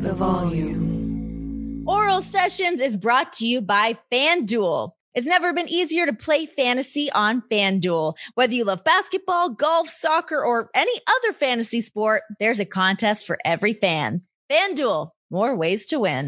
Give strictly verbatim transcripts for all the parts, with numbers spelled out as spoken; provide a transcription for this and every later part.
the volume. Oral Sessions is brought to you by FanDuel. It's never been easier to play fantasy on FanDuel. Whether you love basketball, golf, soccer, or any other fantasy sport, there's a contest for every fan. FanDuel, more ways to win.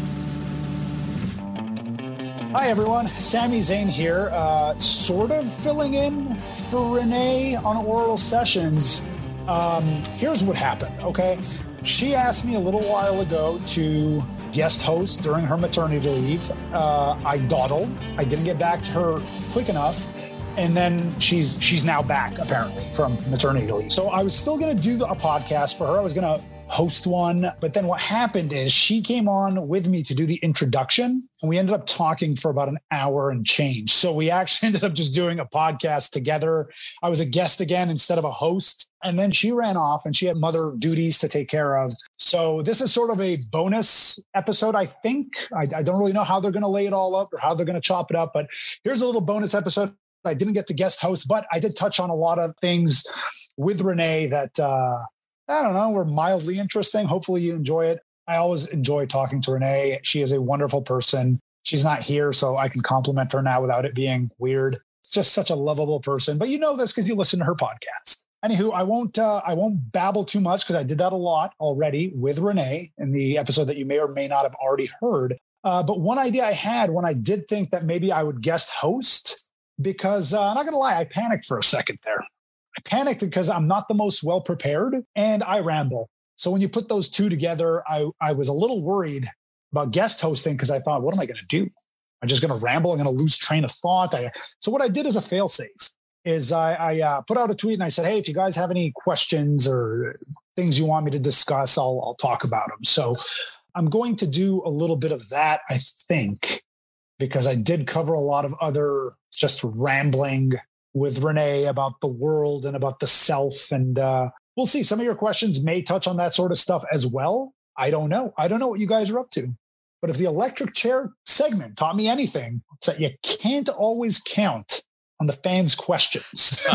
Hi, everyone. Sami Zayn here, uh, sort of filling in for Renee on Oral Sessions. Um, here's what happened, okay? She asked me a little while ago to guest host during her maternity leave. Uh, I dawdled. I didn't get back to her quick enough. And then she's she's now back, apparently, from maternity leave. So I was still going to do a podcast for her. I was going to host one. But then what happened is she came on with me to do the introduction. And we ended up talking for about an hour and change. So we actually ended up just doing a podcast together. I was a guest again instead of a host. And then she ran off and she had mother duties to take care of. So this is sort of a bonus episode, I think. I, I don't really know how they're going to lay it all up or how they're going to chop it up. But here's a little bonus episode. I didn't get to guest host, but I did touch on a lot of things with Renee that, uh, I don't know, were mildly interesting. Hopefully you enjoy it. I always enjoy talking to Renee. She is a wonderful person. She's not here, so I can compliment her now without it being weird. It's just such a lovable person. But you know this because you listen to her podcast. Anywho, I won't uh, I won't babble too much because I did that a lot already with Renee in the episode that you may or may not have already heard. Uh, but one idea I had when I did think that maybe I would guest host, because uh, I'm not going to lie, I panicked for a second there. I panicked because I'm not the most well prepared and I ramble. So when you put those two together, I, I was a little worried about guest hosting because I thought, what am I going to do? I'm just going to ramble. I'm going to lose train of thought. I, so what I did as a fail-safe is I, I uh, put out a tweet and I said, hey, if you guys have any questions or things you want me to discuss, I'll, I'll talk about them. So I'm going to do a little bit of that, I think, because I did cover a lot of other just rambling with Renee about the world and about the self. And uh, we'll see. Some of your questions may touch on that sort of stuff as well. I don't know. I don't know what you guys are up to. But if the electric chair segment taught me anything, it's that you can't always count on the fans' questions.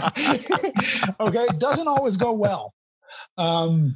Okay? It doesn't always go well. Um,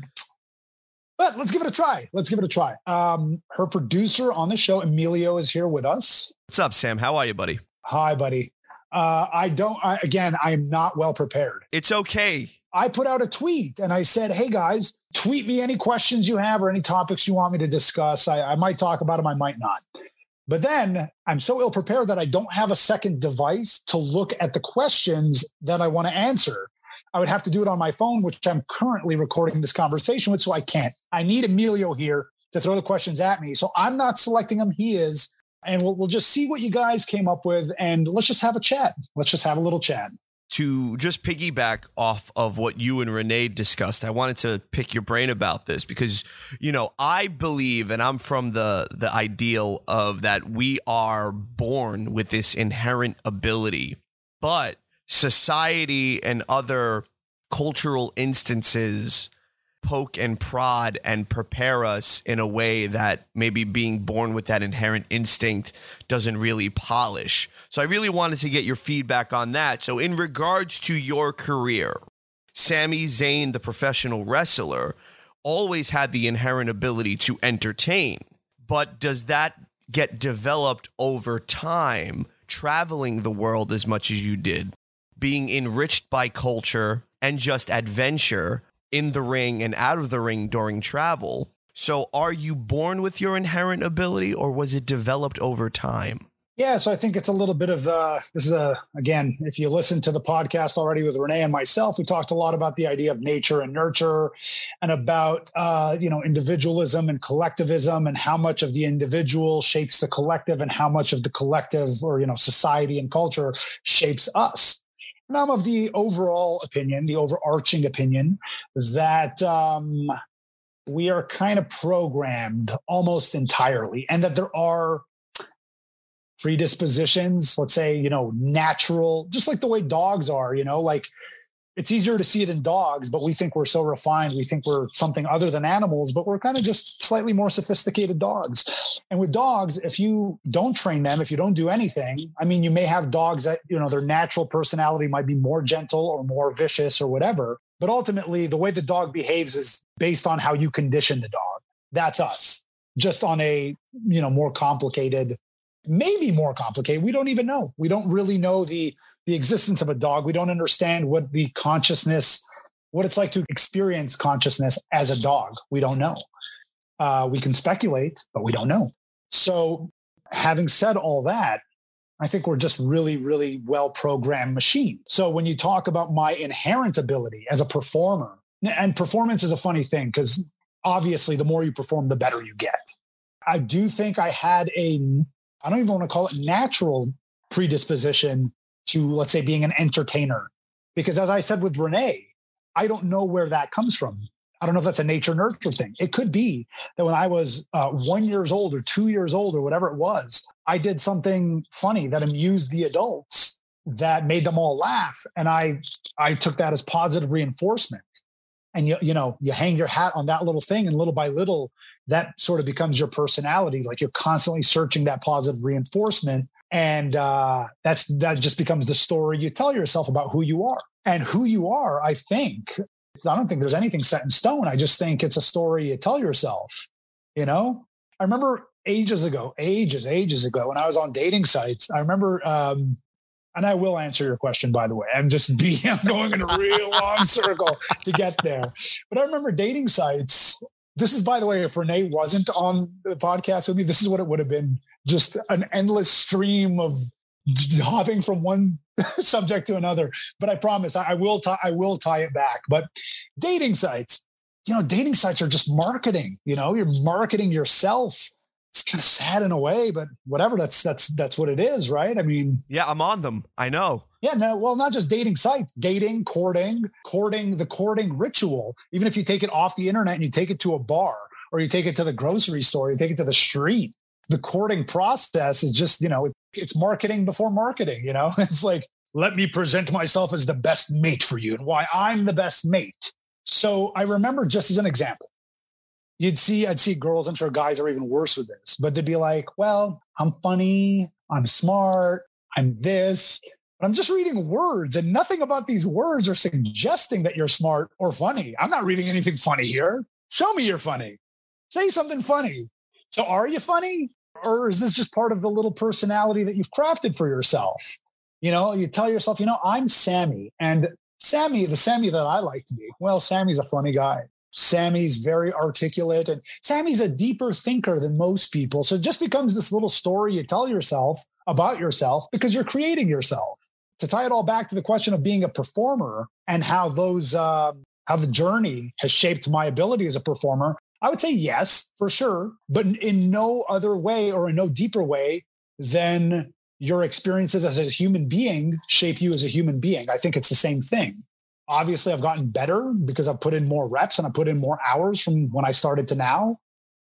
but let's give it a try. Let's give it a try. Um, her producer on the show, Emilio, is here with us. What's up, Sam? How are you, buddy? Hi, buddy. Uh, I don't, I, again, I am not well prepared. It's okay. I put out a tweet and I said, hey guys, tweet me any questions you have or any topics you want me to discuss. I, I might talk about them. I might not. But then I'm so ill prepared that I don't have a second device to look at the questions that I want to answer. I would have to do it on my phone, which I'm currently recording this conversation with, so I can't. I need Emilio here to throw the questions at me. So I'm not selecting them. He is. And we'll, we'll just see what you guys came up with, and let's just have a chat. Let's just have a little chat. To just piggyback off of what you and Renee discussed, I wanted to pick your brain about this because, you know, I believe, and I'm from the, the ideal of that we are born with this inherent ability, but society and other cultural instances poke and prod and prepare us in a way that maybe being born with that inherent instinct doesn't really polish. So I really wanted to get your feedback on that. So in regards to your career, Sami Zayn, the professional wrestler, always had the inherent ability to entertain. But does that get developed over time, traveling the world as much as you did, being enriched by culture and just adventure in the ring and out of the ring during travel? So are you born with your inherent ability or was it developed over time? Yeah, so I think it's a little bit of, uh, this is a, again, if you listen to the podcast already with Renee and myself, we talked a lot about the idea of nature and nurture and about, uh, you know, individualism and collectivism and how much of the individual shapes the collective and how much of the collective or, you know, society and culture shapes us. And I'm of the overall opinion, the overarching opinion that um, we are kind of programmed almost entirely and that there are predispositions, let's say, you know, natural, just like the way dogs are, you know, like it's easier to see it in dogs, but we think we're so refined. We think we're something other than animals, but we're kind of just slightly more sophisticated dogs. And with dogs, if you don't train them, if you don't do anything, I mean, you may have dogs that, you know, their natural personality might be more gentle or more vicious or whatever. But ultimately, the way the dog behaves is based on how you condition the dog. That's us, just on a, you know, more complicated, maybe more complicated. We don't even know. We don't really know the, the existence of a dog. We don't understand what the consciousness, what it's like to experience consciousness as a dog. We don't know. Uh, we can speculate, but we don't know. So having said all that, I think we're just really, really well-programmed machine. So when you talk about my inherent ability as a performer, and performance is a funny thing because obviously the more you perform, the better you get. I do think I had a, I don't even want to call it natural predisposition to, let's say, being an entertainer. Because as I said with Renee, I don't know where that comes from. I don't know if that's a nature nurture thing. It could be that when I was uh, one years old or two years old or whatever it was, I did something funny that amused the adults that made them all laugh. And I, I took that as positive reinforcement. And you, you know, you hang your hat on that little thing, and little by little, that sort of becomes your personality. Like you're constantly searching that positive reinforcement. And uh, that's, that just becomes the story you tell yourself about who you are. And who you are, I think, I don't think there's anything set in stone. I just think it's a story you tell yourself, you know? I remember ages ago, ages, ages ago, when I was on dating sites, I remember, um, and I will answer your question, by the way. I'm just being, I'm going in a real long circle to get there. But I remember dating sites. This is, by the way, if Renee wasn't on the podcast with me, this is what it would have been. Just an endless stream of hopping from one subject to another. But I promise I, I will tie, I will tie it back. But dating sites, you know, dating sites are just marketing, you know, you're marketing yourself. It's kind of sad in a way, but whatever, that's, that's, that's what it is. Right. I mean, yeah, I'm on them. I know. Yeah. No, well, not just dating sites, dating, courting, courting, the courting ritual. Even if you take it off the internet and you take it to a bar, or you take it to the grocery store, you take it to the street, the courting process is just, you know, it, it's marketing before marketing, you know, it's like, let me present myself as the best mate for you and why I'm the best mate. So I remember, just as an example, you'd see, I'd see girls, I'm sure guys are even worse with this, but they'd be like, well, I'm funny, I'm smart, I'm this, but I'm just reading words and nothing about these words are suggesting that you're smart or funny. I'm not reading anything funny here. Show me you're funny. Say something funny. So are you funny? Or is this just part of the little personality that you've crafted for yourself? You know, you tell yourself, you know, I'm Sammy. And Sammy, the Sammy that I like to be, well, Sammy's a funny guy. Sammy's very articulate, and Sammy's a deeper thinker than most people. So it just becomes this little story you tell yourself about yourself because you're creating yourself. To tie it all back to the question of being a performer and how those, uh, how the journey has shaped my ability as a performer, I would say yes, for sure, but in no other way or in no deeper way than your experiences as a human being shape you as a human being. I think it's the same thing. Obviously, I've gotten better because I've put in more reps and I put in more hours from when I started to now.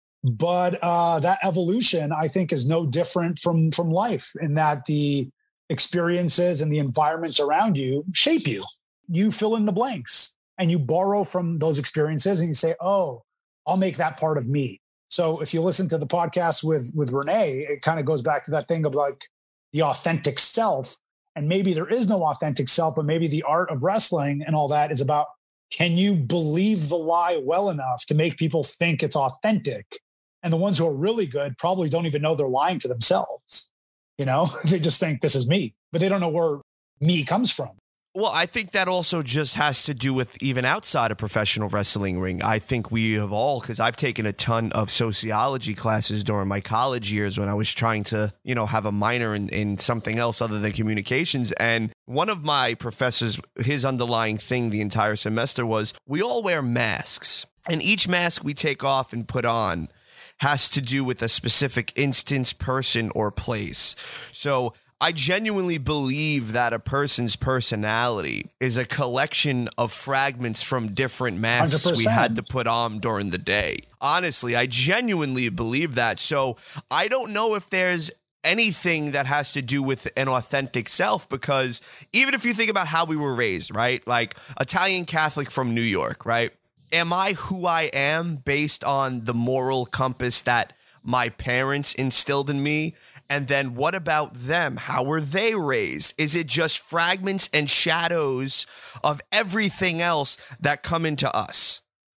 But uh, that evolution, I think, is no different from, from life in that the experiences and the environments around you shape you. You fill in the blanks and you borrow from those experiences and you say, oh, I'll make that part of me. So if you listen to the podcast with, with Renee, it kind of goes back to that thing of like the authentic self. And maybe there is no authentic self, but maybe the art of wrestling and all that is about, can you believe the lie well enough to make people think it's authentic? And the ones who are really good probably don't even know they're lying to themselves. You know, they just think this is me, but they don't know where me comes from. Well, I think that also just has to do with even outside a professional wrestling ring. I think we have all, because I've taken a ton of sociology classes during my college years when I was trying to, you know, have a minor in, in something else other than communications. And one of my professors, his underlying thing the entire semester was we all wear masks, and each mask we take off and put on has to do with a specific instance, person, or place. So I genuinely believe that a person's personality is a collection of fragments from different masks one hundred percent we had to put on during the day. Honestly, I genuinely believe that. So I don't know if there's anything that has to do with an authentic self, because even if you think about how we were raised, right? Like Italian Catholic from New York, right? Am I who I am based on the moral compass that my parents instilled in me? And then what about them? How were they raised? Is it just fragments and shadows of everything else that come into us?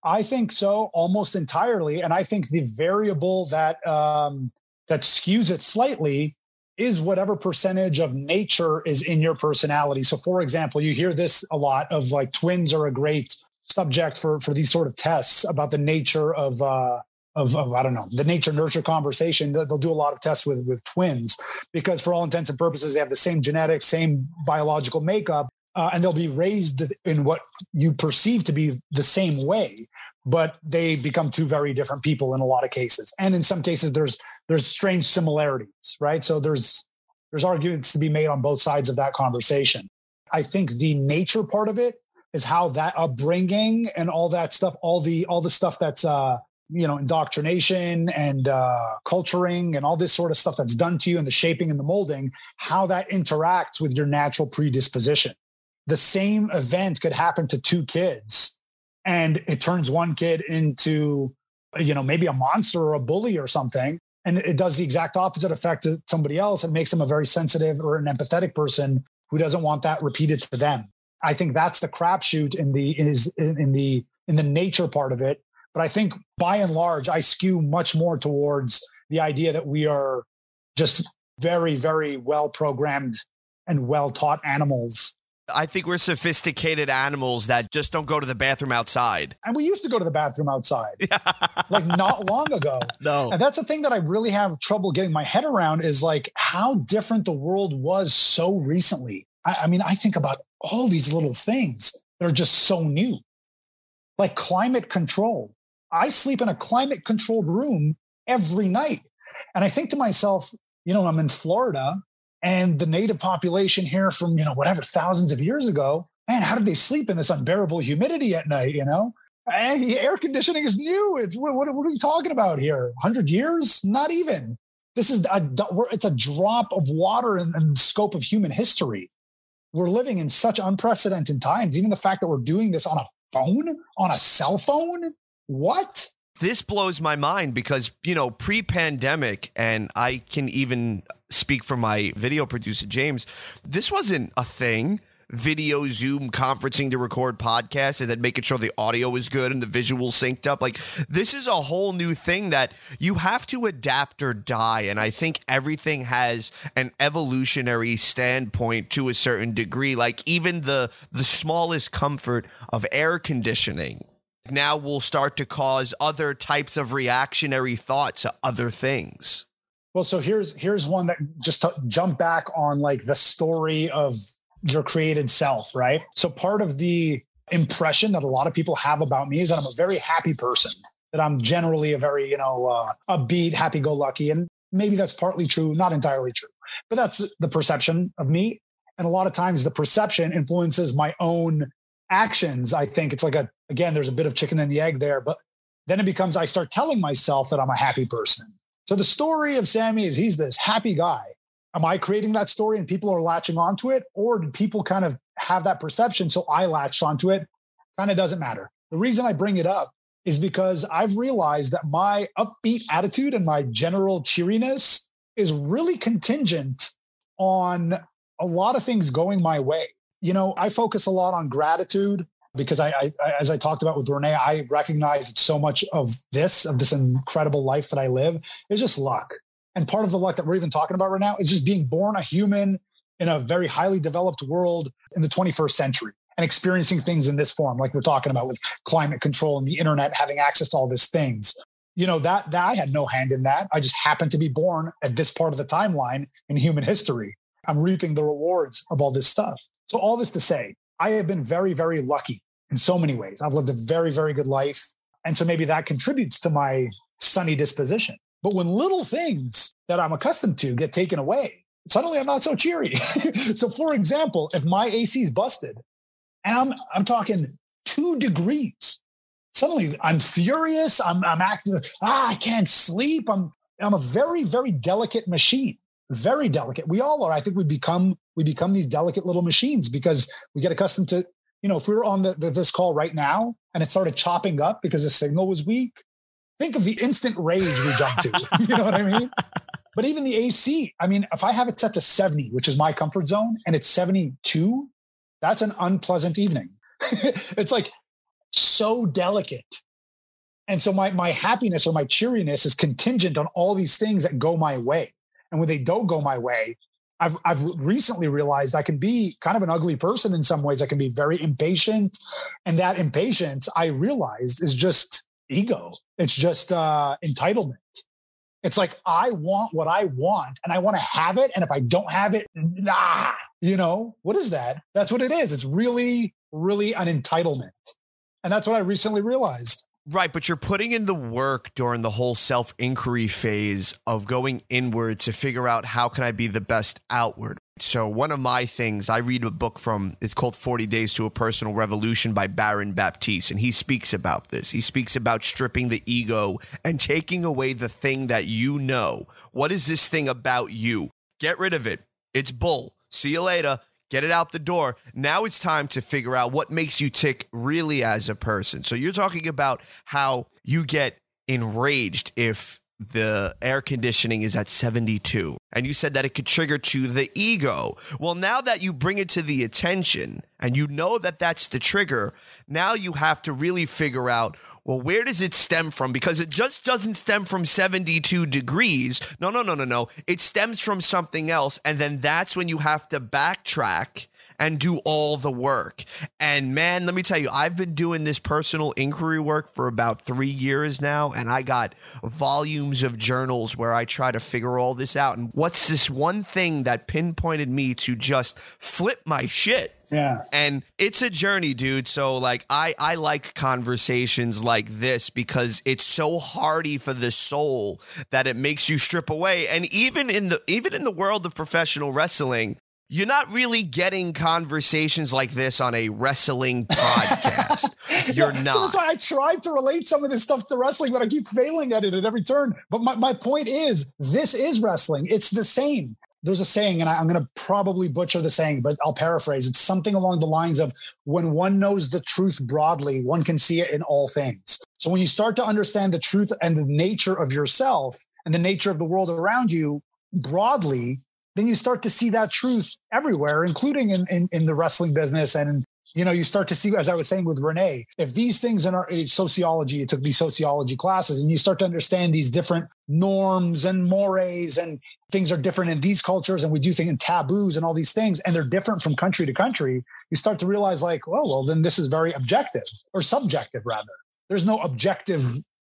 I think so, almost entirely. And I think the variable that um, that skews it slightly is whatever percentage of nature is in your personality. So, for example, you hear this a lot of like twins are a great subject for for these sort of tests about the nature of uh, of, of I don't know the nature nurture conversation. They'll do a lot of tests with with twins because, for all intents and purposes, they have the same genetics, same biological makeup. Uh, and they'll be raised in what you perceive to be the same way, but they become two very different people in a lot of cases. And in some cases, there's there's strange similarities, right? So there's there's arguments to be made on both sides of that conversation. I think the nature part of it is how that upbringing and all that stuff, all the all the stuff that's uh, you know indoctrination and uh, culturing and all this sort of stuff that's done to you and the shaping and the molding, how that interacts with your natural predisposition. The same event could happen to two kids and it turns one kid into, you know, maybe a monster or a bully or something. And it does the exact opposite effect to somebody else and makes them a very sensitive or an empathetic person who doesn't want that repeated to them. I think that's the crapshoot in the, is in, in the, in the nature part of it. But I think by and large, I skew much more towards the idea that we are just very, very well programmed and well taught animals. I think we're sophisticated animals that just don't go to the bathroom outside. And we used to go to the bathroom outside, like not long ago. No. And that's the thing that I really have trouble getting my head around is like how different the world was so recently. I, I mean, I think about all these little things that are just so new, like climate control. I sleep in a climate controlled room every night. And I think to myself, you know, I'm in Florida. And the native population here from, you know, whatever, thousands of years ago, man, how did they sleep in this unbearable humidity at night, you know? And the air conditioning is new. It's what, what are we talking about here? one hundred years? Not even. This is a, it's a drop of water in, in the scope of human history. We're living in such unprecedented times. Even the fact that we're doing this on a phone, on a cell phone, what? This blows my mind because, you know, pre-pandemic, and I can even speak for my video producer, James, this wasn't a thing. Video, Zoom, conferencing to record podcasts and then making sure the audio is good and the visuals synced up. Like, this is a whole new thing that you have to adapt or die. And I think everything has an evolutionary standpoint to a certain degree. Like, even the the smallest comfort of air conditioning now will start to cause other types of reactionary thoughts to other things. Well, so here's here's one that just to jump back on like the story of your created self, right? So part of the impression that a lot of people have about me is that I'm a very happy person, that I'm generally a very, you know, uh, upbeat, happy-go-lucky. And maybe that's partly true, not entirely true, but that's the perception of me. And a lot of times the perception influences my own actions. I think it's like a, again, there's a bit of chicken and the egg there, but then it becomes, I start telling myself that I'm a happy person. So the story of Sammy is he's this happy guy. Am I creating that story and people are latching onto it? Or did people kind of have that perception? So I latched onto it. Kind of doesn't matter. The reason I bring it up is because I've realized that my upbeat attitude and my general cheeriness is really contingent on a lot of things going my way. You know, I focus a lot on gratitude because I, I, as I talked about with Renee, I recognize that so much of this, of this incredible life that I live is just luck. And part of the luck that we're even talking about right now is just being born a human in a very highly developed world in the twenty-first century and experiencing things in this form, like we're talking about with climate control and the internet, having access to all these things. You know, that, that I had no hand in that. I just happened to be born at this part of the timeline in human history. I'm reaping the rewards of all this stuff. So all this to say, I have been very, very lucky in so many ways. I've lived a very, very good life. And so maybe that contributes to my sunny disposition. But when little things that I'm accustomed to get taken away, suddenly I'm not so cheery. So for example, if my A C is busted and I'm, I'm talking two degrees, suddenly I'm furious. I'm, I'm acting, ah, I can't sleep. I'm, I'm a very, very delicate machine. Very delicate. We all are. I think we become we become these delicate little machines because we get accustomed to, you know, if we were on the, the, this call right now and it started chopping up because the signal was weak, think of the instant rage we jump to. You know what I mean? But even the A C, I mean, if I have it set to seventy, which is my comfort zone, and it's seventy-two, that's an unpleasant evening. It's like so delicate And so my, my happiness or my cheeriness is contingent on all these things that go my way. And when they don't go my way, I've, I've recently realized I can be kind of an ugly person in some ways. I can be very impatient. And that impatience, I realized, is just ego. It's just uh, entitlement. It's like, I want what I want and I want to have it. And if I don't have it, nah, you know, what is that? That's what it is. It's really, really an entitlement. And that's what I recently realized. Right, but you're putting in the work during the whole self-inquiry phase of going inward to figure out how can I be the best outward. So one of my things, I read a book from, it's called forty days to a Personal Revolution by Baron Baptiste, and he speaks about this. He speaks about stripping the ego and taking away the thing that you know. What is this thing about you? Get rid of it. It's bull. See you later. Get it out the door. Now it's time to figure out what makes you tick really as a person. So you're talking about how you get enraged if the air conditioning is at seventy-two. And you said that it could trigger to the ego. Well, now that you bring it to the attention and you know that that's the trigger, now you have to really figure out, well, where does it stem from? Because it just doesn't stem from seventy-two degrees. No, no, no, no, no. It stems from something else. And then that's when you have to backtrack and do all the work. And man, let me tell you, I've been doing this personal inquiry work for about three years now. And I got volumes of journals where I try to figure all this out. And what's this one thing that pinpointed me to just flip my shit? Yeah. And it's a journey, dude. So like, I, I like conversations like this because it's so hardy for the soul that it makes you strip away. And even in the, even in the world of professional wrestling, you're not really getting conversations like this on a wrestling podcast. You're yeah, not. So that's why I tried to relate some of this stuff to wrestling, but I keep failing at it at every turn. But my, my point is, this is wrestling. It's the same. There's a saying, and I, I'm going to probably butcher the saying, but I'll paraphrase. It's something along the lines of, when one knows the truth broadly, one can see it in all things. So when you start to understand the truth and the nature of yourself and the nature of the world around you broadly, then you start to see that truth everywhere, including in, in, in the wrestling business. And, you know, you start to see, as I was saying with Renee, if these things in our sociology, it took these sociology classes, and you start to understand these different norms and mores, and things are different in these cultures, and we do things in taboos and all these things, and they're different from country to country, you start to realize like, oh, well, then this is very objective, or subjective rather. There's no objective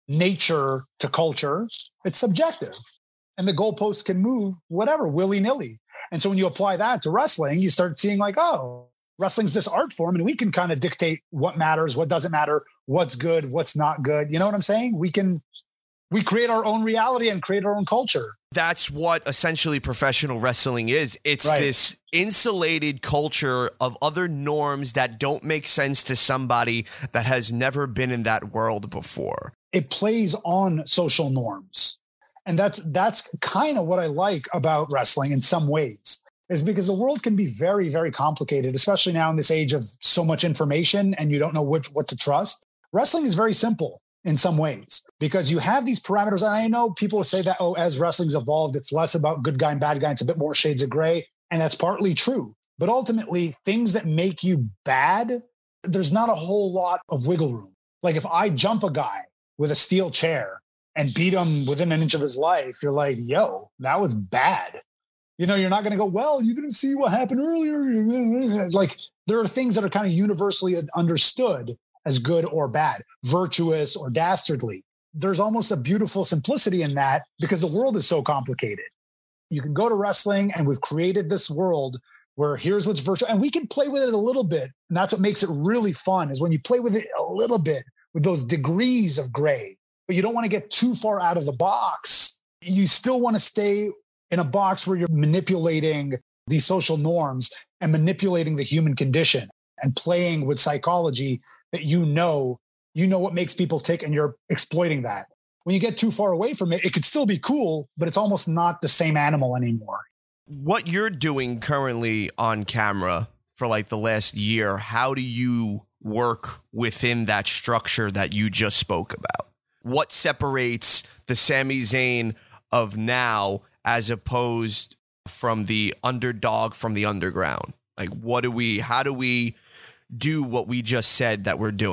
nature to culture. It's subjective. And the goalposts can move whatever, willy-nilly. And so when you apply that to wrestling, you start seeing like, oh, wrestling's this art form, and we can kind of dictate what matters, what doesn't matter, what's good, what's not good. You know what I'm saying? We can, we create our own reality and create our own culture. That's what essentially professional wrestling is. It's right. This insulated culture of other norms that don't make sense to somebody that has never been in that world before. It plays on social norms. And that's that's kind of what I like about wrestling in some ways, is because the world can be very, very complicated, especially now in this age of so much information and you don't know which, what to trust. Wrestling is very simple in some ways because you have these parameters. And I know people will say that, oh, as wrestling's evolved, it's less about good guy and bad guy. It's a bit more shades of gray. And that's partly true. But ultimately, things that make you bad, there's not a whole lot of wiggle room. Like if I jump a guy with a steel chair and beat him within an inch of his life, you're like, yo, that was bad. You know, you're not going to go, well, you didn't see what happened earlier. Like there are things that are kind of universally understood as good or bad, virtuous or dastardly. There's almost a beautiful simplicity in that because the world is so complicated. You can go to wrestling and we've created this world where here's what's virtual, and we can play with it a little bit. And that's what makes it really fun, is when you play with it a little bit with those degrees of gray. But you don't want to get too far out of the box. You still want to stay in a box where you're manipulating these social norms and manipulating the human condition and playing with psychology that you know, you know what makes people tick, and you're exploiting that. When you get too far away from it, it could still be cool, but it's almost not the same animal anymore. What you're doing currently on camera for like the last year, how do you work within that structure that you just spoke about? What separates the Sami Zayn of now as opposed from the underdog from the underground? Like, what do we, how do we do what we just said that we're doing?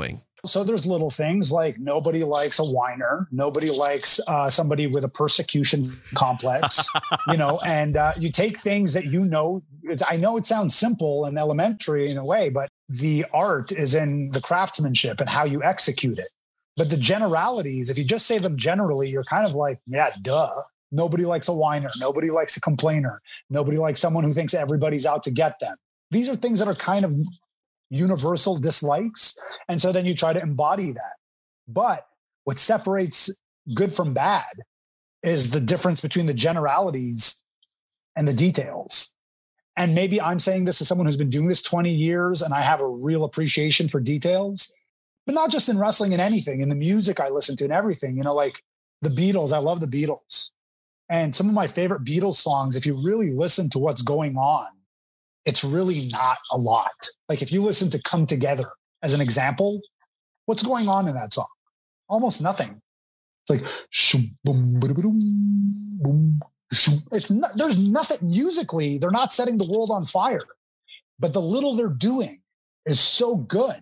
So there's little things like nobody likes a whiner. Nobody likes uh, somebody with a persecution complex, you know, and uh, you take things that, you know, I know it sounds simple and elementary in a way, but the art is in the craftsmanship and how you execute it. But the generalities, if you just say them generally, you're kind of like, yeah, duh. Nobody likes a whiner. Nobody likes a complainer. Nobody likes someone who thinks everybody's out to get them. These are things that are kind of universal dislikes. And so then you try to embody that. But what separates good from bad is the difference between the generalities and the details. And maybe I'm saying this as someone who's been doing this twenty years and I have a real appreciation for details, but not just in wrestling and anything, in the music I listen to and everything, you know, like the Beatles. I love the Beatles. And some of my favorite Beatles songs, if you really listen to what's going on, it's really not a lot. Like if you listen to Come Together as an example, what's going on in that song? Almost nothing. It's like, shoom, boom, boom, boom, shoom. It's not, there's nothing musically. They're not setting the world on fire, but the little they're doing is so good.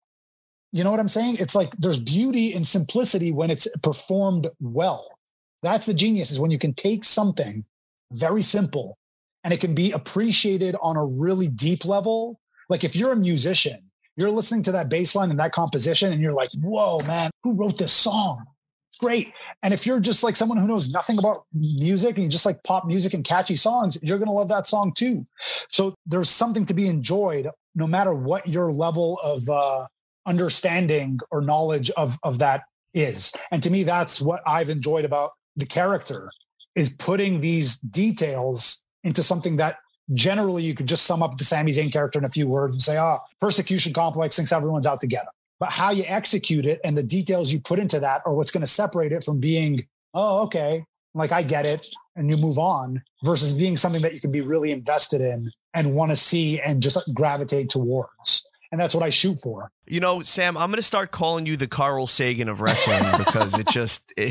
You know what I'm saying? It's like there's beauty in simplicity when it's performed well. That's the genius, is when you can take something very simple and it can be appreciated on a really deep level. Like if you're a musician, you're listening to that bass line and that composition and you're like, whoa, man, who wrote this song? It's great. And if you're just like someone who knows nothing about music and you just like pop music and catchy songs, you're going to love that song too. So there's something to be enjoyed no matter what your level of uh, understanding or knowledge of, of that is. And to me, that's what I've enjoyed about the character, is putting these details into something that generally you could just sum up the Sami Zayn character in a few words and say, oh, persecution complex, thinks everyone's out to get him. But how you execute it and the details you put into that are what's going to separate it from being, oh, okay, like I get it, and you move on, versus being something that you can be really invested in and want to see and just gravitate towards. And that's what I shoot for. You know, Sam, I'm going to start calling you the Carl Sagan of wrestling because it just, it,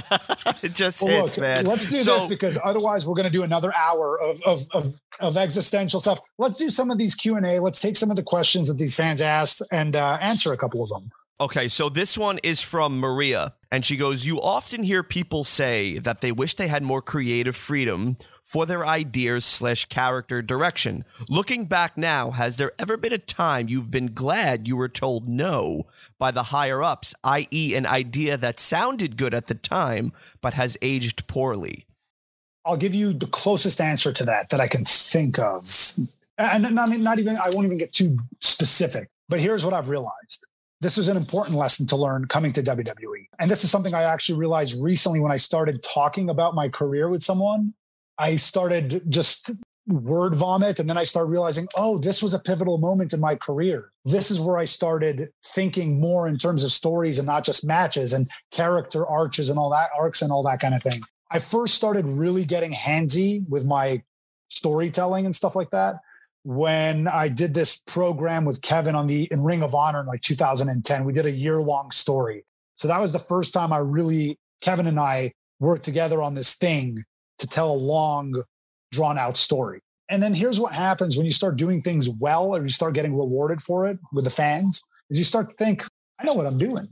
it just well, hits, look, man. Let's do so, this, because otherwise we're going to do another hour of, of, of, of existential stuff. Let's do some of these Q and A. Let's take some of the questions that these fans asked and uh, answer a couple of them. Okay, so this one is from Maria, and she goes, you often hear people say that they wish they had more creative freedom for their ideas slash character direction. Looking back now, has there ever been a time you've been glad you were told no by the higher ups, that is an idea that sounded good at the time, but has aged poorly? I'll give you the closest answer to that that I can think of. And not, not even, I won't even get too specific, but here's what I've realized. This is an important lesson to learn coming to W W E. And this is something I actually realized recently when I started talking about my career with someone. I started just word vomit. And then I started realizing, oh, this was a pivotal moment in my career. This is where I started thinking more in terms of stories and not just matches and character arches and all that, arcs and all that kind of thing. I first started really getting handsy with my storytelling and stuff like that when I did this program with Kevin on the in Ring of Honor in like two thousand ten. We did a year-long story. So that was the first time I really, Kevin and I worked together on this thing to tell a long, drawn-out story. And then here's what happens when you start doing things well, or you start getting rewarded for it with the fans, is you start to think, I know what I'm doing.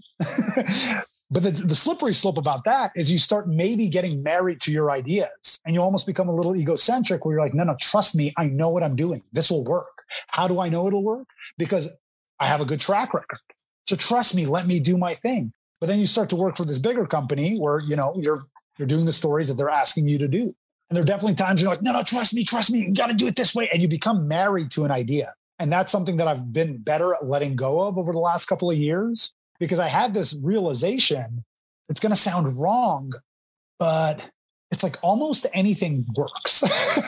But the, the slippery slope about that is you start maybe getting married to your ideas, and you almost become a little egocentric where you're like, no, no, trust me. I know what I'm doing. This will work. How do I know it'll work? Because I have a good track record. So trust me, let me do my thing. But then you start to work for this bigger company where, you know, you're, you're doing the stories that they're asking you to do. And there are definitely times you're like, no, no, trust me, trust me. You got to do it this way. And you become married to an idea. And that's something that I've been better at letting go of over the last couple of years, because I had this realization. It's going to sound wrong, but it's like almost anything works.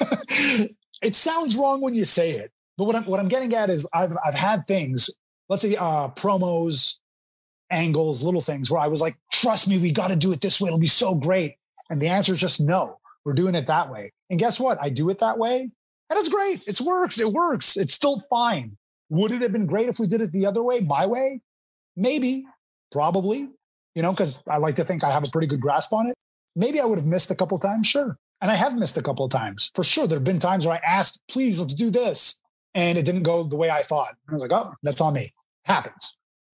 It sounds wrong when you say it. But what I'm, what I'm getting at is I've, I've had things, let's say uh, promos, angles, little things where I was like, trust me, we got to do it this way. It'll be so great. And the answer is just no, we're doing it that way. And guess what? I do it that way. And it's great. It works. It works. It's still fine. Would it have been great if we did it the other way, my way? Maybe, probably, you know, because I like to think I have a pretty good grasp on it. Maybe I would have missed a couple of times. Sure. And I have missed a couple of times for sure. There have been times where I asked, please, let's do this. And it didn't go the way I thought. I was like, oh, that's on me. Happens.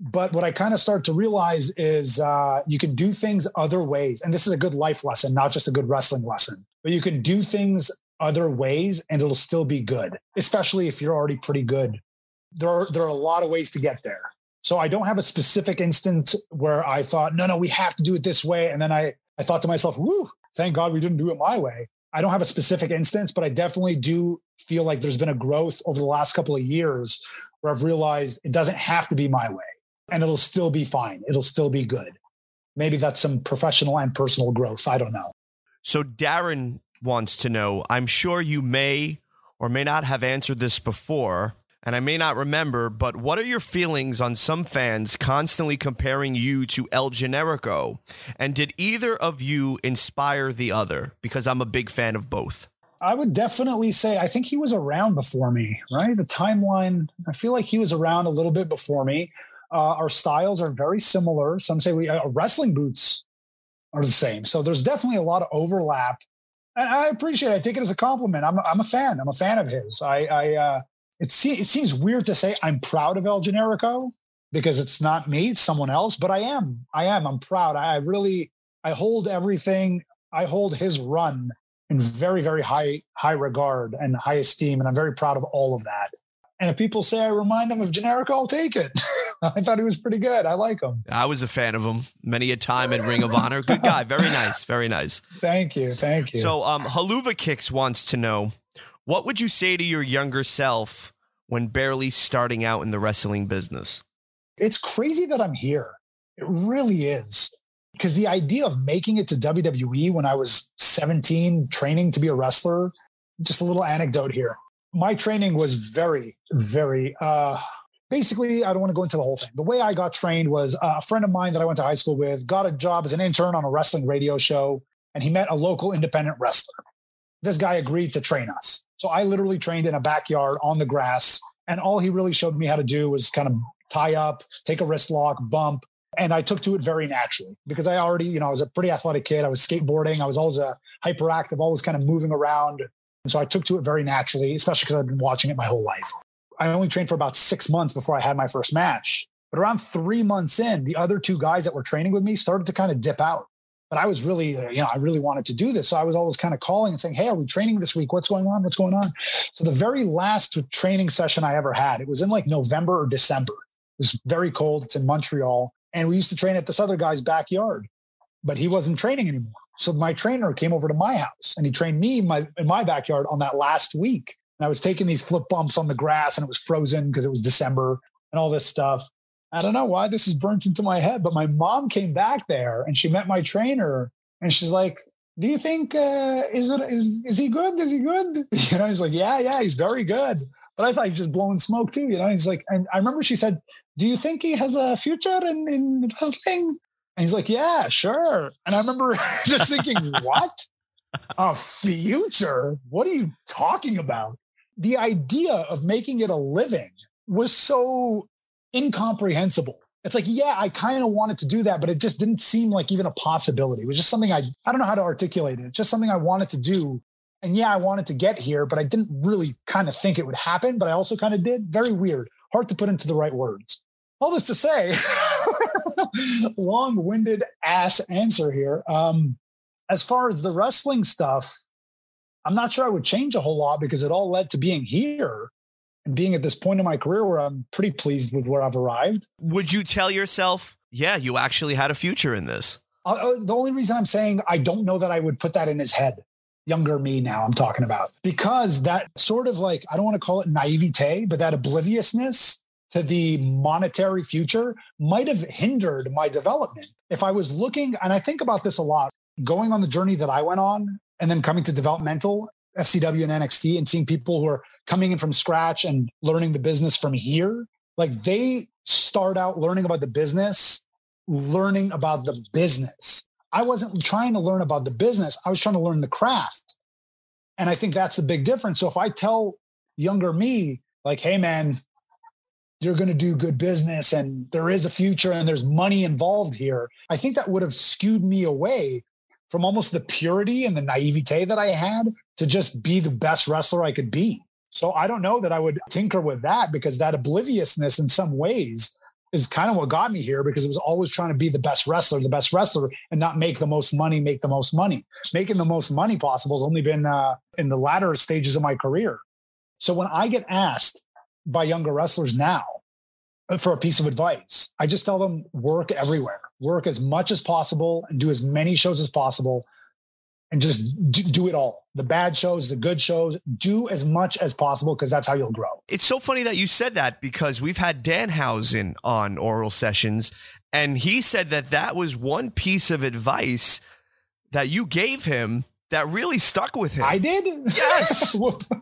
But what I kind of start to realize is uh, you can do things other ways. And this is a good life lesson, not just a good wrestling lesson. But you can do things other ways and it'll still be good, especially if you're already pretty good. There are, there are a lot of ways to get there. So I don't have a specific instance where I thought, no, no, we have to do it this way. And then I, I thought to myself, whoo, thank God we didn't do it my way. I don't have a specific instance, but I definitely do feel like there's been a growth over the last couple of years where I've realized it doesn't have to be my way. And it'll still be fine. It'll still be good. Maybe that's some professional and personal growth. I don't know. So Darren wants to know, I'm sure you may or may not have answered this before, and I may not remember, but what are your feelings on some fans constantly comparing you to El Generico? And did either of you inspire the other? Because I'm a big fan of both. I would definitely say, I think he was around before me, right? The timeline, I feel like he was around a little bit before me. Uh, our styles are very similar. Some say we uh, wrestling boots are the same. So there's definitely a lot of overlap. And I appreciate it. I take it as a compliment. I'm a, I'm a fan. I'm a fan of his. I, I uh, it, se- it seems weird to say I'm proud of El Generico because it's not me, it's someone else, but I am. I am. I'm proud. I, I really, I hold everything. I hold his run in very, very high, high regard and high esteem. And I'm very proud of all of that. And if people say I remind them of Generico, I'll take it. I thought he was pretty good. I like him. I was a fan of him many a time in Ring of Honor. Good guy. Very nice. Very nice. Thank you. Thank you. So um, Haluva Kicks wants to know, what would you say to your younger self when barely starting out in the wrestling business? It's crazy that I'm here. It really is. Because the idea of making it to W W E when I was seventeen, training to be a wrestler, just a little anecdote here. My training was very, very, uh, basically, I don't want to go into the whole thing. The way I got trained was uh, a friend of mine that I went to high school with got a job as an intern on a wrestling radio show, and he met a local independent wrestler. This guy agreed to train us. So I literally trained in a backyard on the grass, and all he really showed me how to do was kind of tie up, take a wrist lock, bump, and I took to it very naturally because I already, you know, I was a pretty athletic kid. I was skateboarding. I was always a hyperactive, always kind of moving around. And so I took to it very naturally, especially because I've been watching it my whole life. I only trained for about six months before I had my first match. But around three months in, the other two guys that were training with me started to kind of dip out. But I was really, you know, I really wanted to do this. So I was always kind of calling and saying, hey, are we training this week? What's going on? What's going on? So the very last training session I ever had, it was in like November or December. It was very cold. It's in Montreal. And we used to train at this other guy's backyard, but he wasn't training anymore. So my trainer came over to my house and he trained me in my, in my backyard on that last week. And I was taking these flip bumps on the grass and it was frozen because it was December and all this stuff. I don't know why this is burnt into my head, but my mom came back there and she met my trainer and she's like, do you think, uh, is it, is, is he good? Is he good? You know, he's like, yeah, yeah, he's very good. But I thought he was just blowing smoke too. You know, he's like, and I remember she said, do you think he has a future in, in wrestling? And he's like, yeah, sure. And I remember just thinking, what? A future? What are you talking about? The idea of making it a living was so incomprehensible. It's like, yeah, I kind of wanted to do that, but it just didn't seem like even a possibility. It was just something I, I don't know how to articulate it. It's just something I wanted to do. And yeah, I wanted to get here, but I didn't really kind of think it would happen, but I also kind of did. Very weird. Hard to put into the right words. All this to say, long-winded ass answer here. Um, as far as the wrestling stuff, I'm not sure I would change a whole lot because it all led to being here and being at this point in my career where I'm pretty pleased with where I've arrived. Would you tell yourself, yeah, you actually had a future in this? Uh, the only reason I'm saying I don't know that I would put that in his head. Younger me now I'm talking about. Because that sort of like, I don't want to call it naivete, but that obliviousness to the monetary future might have hindered my development. If I was looking, and I think about this a lot, going on the journey that I went on and then coming to developmental, F C W and N X T, and seeing people who are coming in from scratch and learning the business from here, like they start out learning about the business, learning about the business. I wasn't trying to learn about the business. I was trying to learn the craft. And I think that's the big difference. So if I tell younger me, like, hey, man, you're going to do good business and there is a future and there's money involved here, I think that would have skewed me away from almost the purity and the naivete that I had to just be the best wrestler I could be. So I don't know that I would tinker with that because that obliviousness in some ways, is kind of what got me here, because it was always trying to be the best wrestler, the best wrestler, and not make the most money, make the most money. Making the most money possible has only been uh, in the latter stages of my career. So when I get asked by younger wrestlers now for a piece of advice, I just tell them work everywhere, work as much as possible and do as many shows as possible and just do it all. The bad shows, the good shows, do as much as possible, because that's how you'll grow. It's so funny that you said that, because we've had Danhausen on Oral Sessions, and he said that that was one piece of advice that you gave him that really stuck with him. I did? Yes.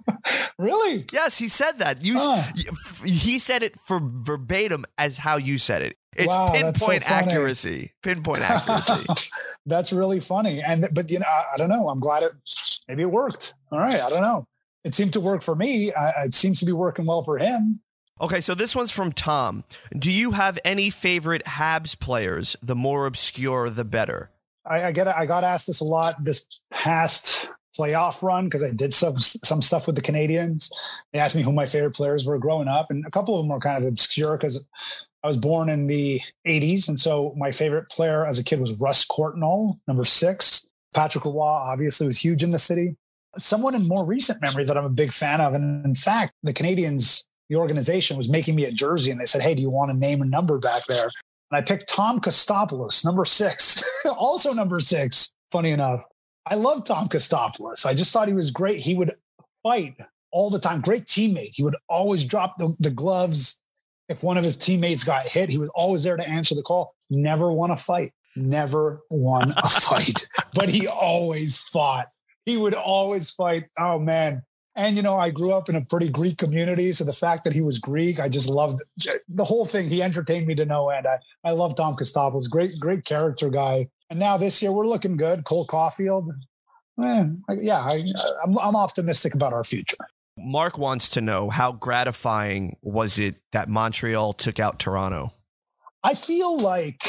Really? Yes, he said that. You, uh. He said it for verbatim as how you said it. It's wow, pinpoint so accuracy. Pinpoint accuracy. That's really funny. And, but, you know, I, I don't know. I'm glad it, maybe it worked. All right. I don't know. It seemed to work for me. I, it seems to be working well for him. Okay. So this one's from Tom. Do you have any favorite Habs players? The more obscure, the better. I, I get, I got asked this a lot this past playoff run, because I did some, some stuff with the Canadians. They asked me who my favorite players were growing up. And a couple of them were kind of obscure because I was born in the eighties. And so my favorite player as a kid was Russ Courtnall, number six. Patrick Roy obviously was huge in the city. Someone in more recent memory that I'm a big fan of. And in fact, the Canadians, the organization, was making me a jersey, and they said, hey, do you want to name a number back there? And I picked Tom Kostopoulos, number six, also number six. Funny enough, I love Tom Kostopoulos. I just thought he was great. He would fight all the time. Great teammate. He would always drop the, the gloves. If one of his teammates got hit, he was always there to answer the call. Never won a fight. Never won a fight. But he always fought. He would always fight. Oh, man. And, you know, I grew up in a pretty Greek community. So the fact that he was Greek, I just loved the whole thing. He entertained me to no end. I, I love Tom Kostopoulos. Great, great character guy. And now this year we're looking good. Cole Caulfield. Eh, yeah, I, I'm, I'm optimistic about our future. Mark wants to know, how gratifying was it that Montreal took out Toronto? I feel like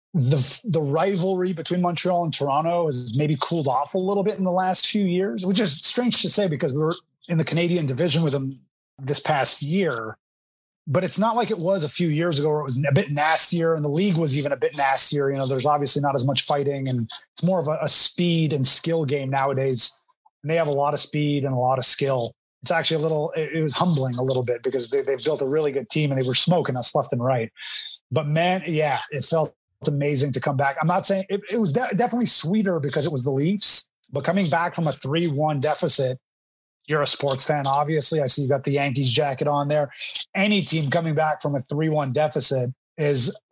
the the rivalry between Montreal and Toronto has maybe cooled off a little bit in the last few years, which is strange to say because we were in the Canadian division with them this past year. But it's not like it was a few years ago where it was a bit nastier, and the league was even a bit nastier. You know, there's obviously not as much fighting, and it's more of a, a speed and skill game nowadays. And they have a lot of speed and a lot of skill. It's actually a little, it, it was humbling a little bit because they, they've built a really good team and they were smoking us left and right. But man, yeah, it felt amazing to come back. I'm not saying it, it was de- definitely sweeter because it was the Leafs, but coming back from a three one deficit, you're a sports fan, obviously. I see you got the Yankees jacket on there. Any team coming back from a three one deficit is,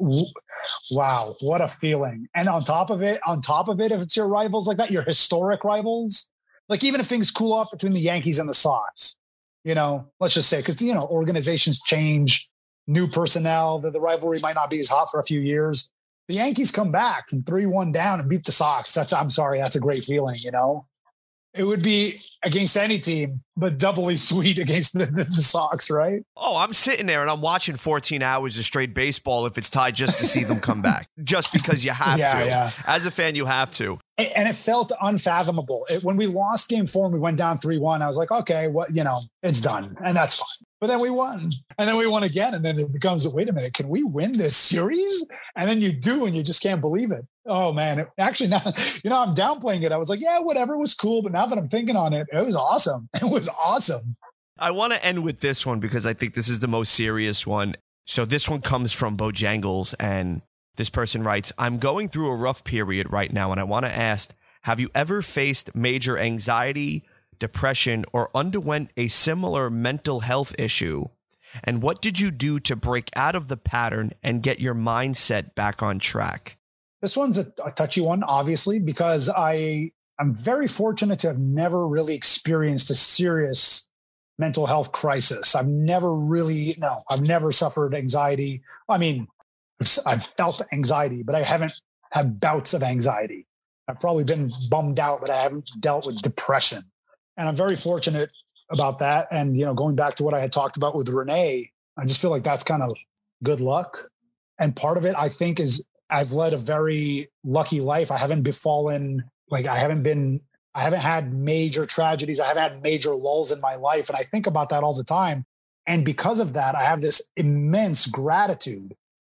wow, what a feeling. And on top of it, on top of it, if it's your rivals like that, your historic rivals, like even if things cool off between the Yankees and the Sox, you know, let's just say, because, you know, organizations change, new personnel, the, the rivalry might not be as hot for a few years. The Yankees come back from three one down and beat the Sox. That's, I'm sorry, that's a great feeling, you know? It would be against any team, but doubly sweet against the, the, the Sox, right? Oh, I'm sitting there and I'm watching fourteen hours of straight baseball if it's tied just to see them come back. Just because you have yeah, to. Yeah. As a fan, you have to. And it felt unfathomable. It, when we lost game four and we went down three one, I was like, okay, well, you know, it's done. And that's fine. But then we won. And then we won again. And then it becomes, wait a minute, can we win this series? And then you do, and you just can't believe it. Oh, man. It, actually, now, you know, I'm downplaying it. I was like, yeah, whatever, it was cool. But now that I'm thinking on it, it was awesome. It was awesome. I want to end with this one because I think this is the most serious one. So this one comes from Bojangles, and this person writes, I'm going through a rough period right now, and I want to ask, have you ever faced major anxiety, depression, or underwent a similar mental health issue? And what did you do to break out of the pattern and get your mindset back on track? This one's a, a touchy one, obviously, because I, I'm very fortunate to have never really experienced a serious mental health crisis. I've never really, no, I've never suffered anxiety. I mean, I've felt anxiety, but I haven't had bouts of anxiety. I've probably been bummed out, but I haven't dealt with depression. And I'm very fortunate about that. And, you know, going back to what I had talked about with Renee, I just feel like that's kind of good luck. And part of it, I think, is I've led a very lucky life. I haven't befallen, like I haven't been, I haven't had major tragedies. I haven't had major lulls in my life. And I think about that all the time. And because of that, I have this immense gratitude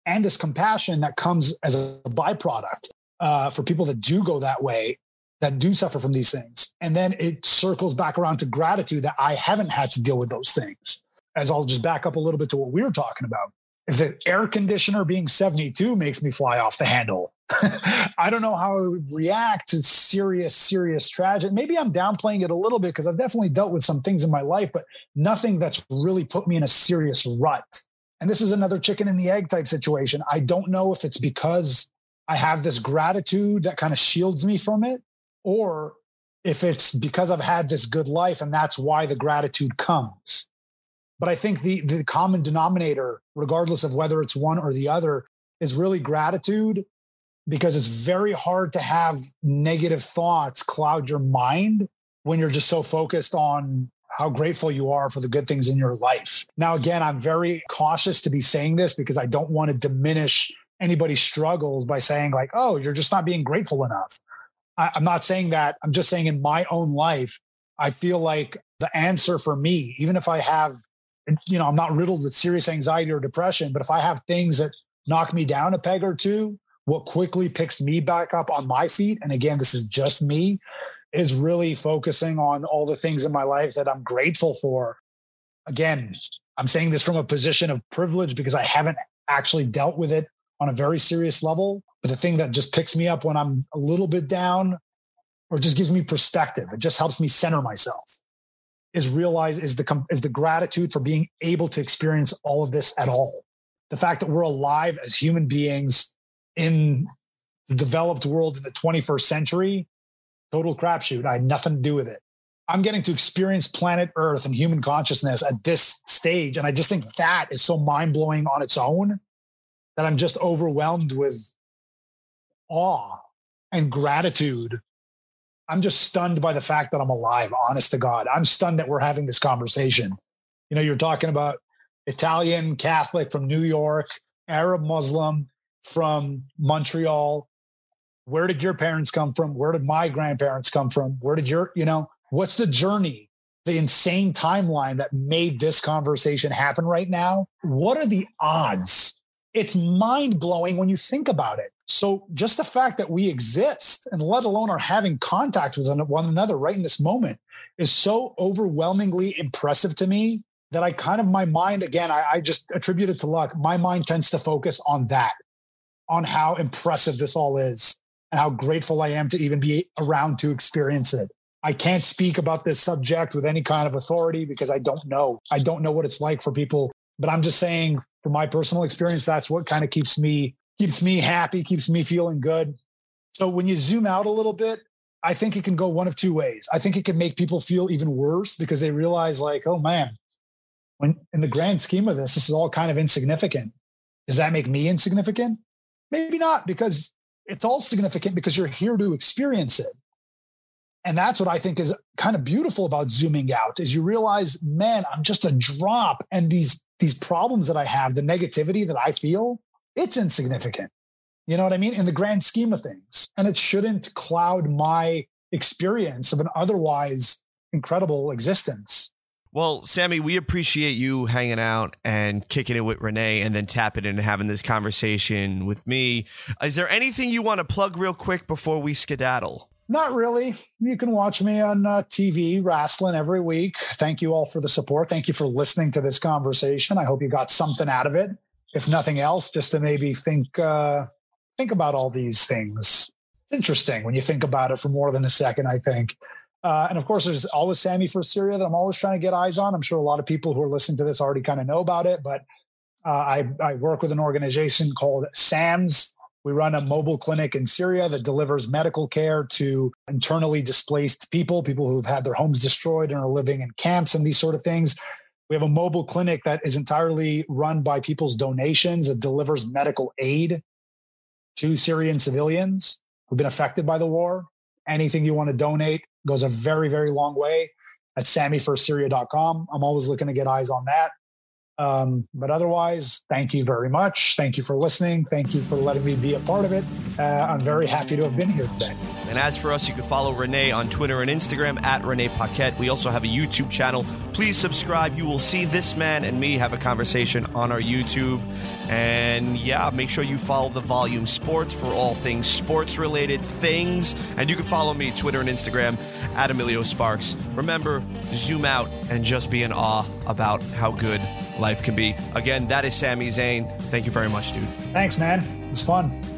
and this compassion that comes as a byproduct uh, for people that do go that way, that do suffer from these things. And then it circles back around to gratitude that I haven't had to deal with those things. As I'll just back up a little bit to what we were talking about. If the air conditioner being seventy-two makes me fly off the handle, I don't know how I would react to serious, serious tragedy. Maybe I'm downplaying it a little bit because I've definitely dealt with some things in my life, but nothing that's really put me in a serious rut. And this is another chicken and the egg type situation. I don't know if it's because I have this gratitude that kind of shields me from it, or if it's because I've had this good life and that's why the gratitude comes. But I think the, the common denominator, regardless of whether it's one or the other, is really gratitude, because it's very hard to have negative thoughts cloud your mind when you're just so focused on how grateful you are for the good things in your life. Now, again, I'm very cautious to be saying this because I don't want to diminish anybody's struggles by saying like, oh, you're just not being grateful enough. I, I'm not saying that. I'm just saying in my own life, I feel like the answer for me, even if I have, you know, I'm not riddled with serious anxiety or depression, but if I have things that knock me down a peg or two, what quickly picks me back up on my feet, and again, this is just me, is really focusing on all the things in my life that I'm grateful for. Again, I'm saying this from a position of privilege because I haven't actually dealt with it on a very serious level. But the thing that just picks me up when I'm a little bit down, or just gives me perspective, it just helps me center myself, is realize is the is the gratitude for being able to experience all of this at all. The fact that we're alive as human beings in the developed world in the twenty-first century, total crapshoot. I had nothing to do with it. I'm getting to experience planet Earth and human consciousness at this stage. And I just think that is so mind-blowing on its own that I'm just overwhelmed with awe and gratitude. I'm just stunned by the fact that I'm alive, honest to God. I'm stunned that we're having this conversation. You know, you're talking about Italian Catholic from New York, Arab Muslim from Montreal. Where did your parents come from? Where did my grandparents come from? Where did your, you know, what's the journey, the insane timeline that made this conversation happen right now? What are the odds? It's mind blowing when you think about it. So just the fact that we exist, and let alone are having contact with one another right in this moment, is so overwhelmingly impressive to me that I kind of, my mind, again, I, I just attribute it to luck. My mind tends to focus on that, on how impressive this all is and how grateful I am to even be around to experience it. I can't speak about this subject with any kind of authority because I don't know. I don't know what it's like for people, but I'm just saying from my personal experience, that's what kind of keeps me, keeps me happy, keeps me feeling good. So when you zoom out a little bit, I think it can go one of two ways. I think it can make people feel even worse because they realize like, oh man, when in the grand scheme of this, this is all kind of insignificant. Does that make me insignificant? Maybe not, because it's all significant because you're here to experience it. And that's what I think is kind of beautiful about zooming out, is you realize, man, I'm just a drop. And these, these problems that I have, the negativity that I feel, it's insignificant. You know what I mean? In the grand scheme of things. And it shouldn't cloud my experience of an otherwise incredible existence. Well, Sammy, we appreciate you hanging out and kicking it with Renee and then tapping in and having this conversation with me. Is there anything you want to plug real quick before we skedaddle? Not really. You can watch me on uh, T V, wrestling every week. Thank you all for the support. Thank you for listening to this conversation. I hope you got something out of it. If nothing else, just to maybe think, uh, think about all these things. It's interesting when you think about it for more than a second, I think. Uh, and of course, there's always Sammy for Syria that I'm always trying to get eyes on. I'm sure a lot of people who are listening to this already kind of know about it, but uh, I, I work with an organization called SAMS. We run a mobile clinic in Syria that delivers medical care to internally displaced people, people who've had their homes destroyed and are living in camps and these sort of things. We have a mobile clinic that is entirely run by people's donations. It delivers medical aid to Syrian civilians who've been affected by the war. Anything you want to donate goes a very, very long way at sammy for syria dot com. I'm always looking to get eyes on that. Um, but otherwise, thank you very much. Thank you for listening. Thank you for letting me be a part of it. Uh, I'm very happy to have been here today. And as for us, you can follow Renee on Twitter and Instagram at Renee Paquette. We also have a YouTube channel. Please subscribe. You will see this man and me have a conversation on our YouTube. And yeah, make sure you follow the Volume Sports for all things sports-related things. And you can follow me, Twitter and Instagram, at Emilio Sparks. Remember, zoom out and just be in awe about how good life can be. Again, that is Sami Zayn. Thank you very much, dude. Thanks, man. It was fun.